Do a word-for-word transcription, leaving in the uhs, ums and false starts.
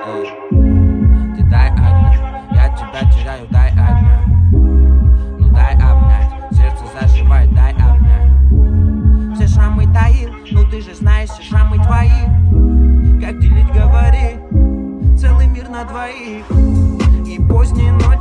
Ты дай огня, я тебя теряю, дай огня. Ну дай обнять, сердце заживает, дай обнять. Все шрамы таил, ну ты же знаешь, все шрамы твои. Как делить, говори, целый мир на двоих. И поздней ночью